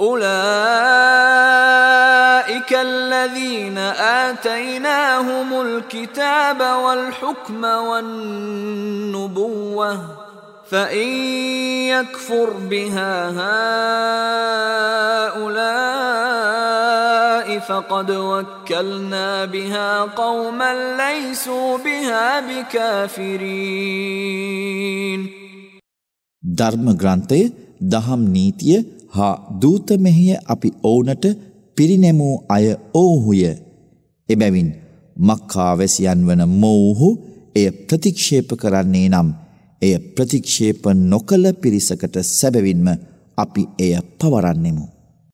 أولئك الذين آتيناهم الكتاب والحكم والنبوة فإن يكفر بها هؤلاء فقد وكلنا بها قوما ليسوا بها بكافرين. ධර්ම ග්‍රන්ථය දහම් නීතිය හා දූත මෙහෙය අපි ඔවුනට පිරිනැමූ අය ඔවුහුය. එබැවින් මක්කා වැසියන් වන මොවුහු එය ප්‍රතික්ෂේප කරන්නේ නම් එය ප්‍රතික්ෂේප නොකළ පිරිසකට සැබවින්ම අපි එය පවරන්නෙමු.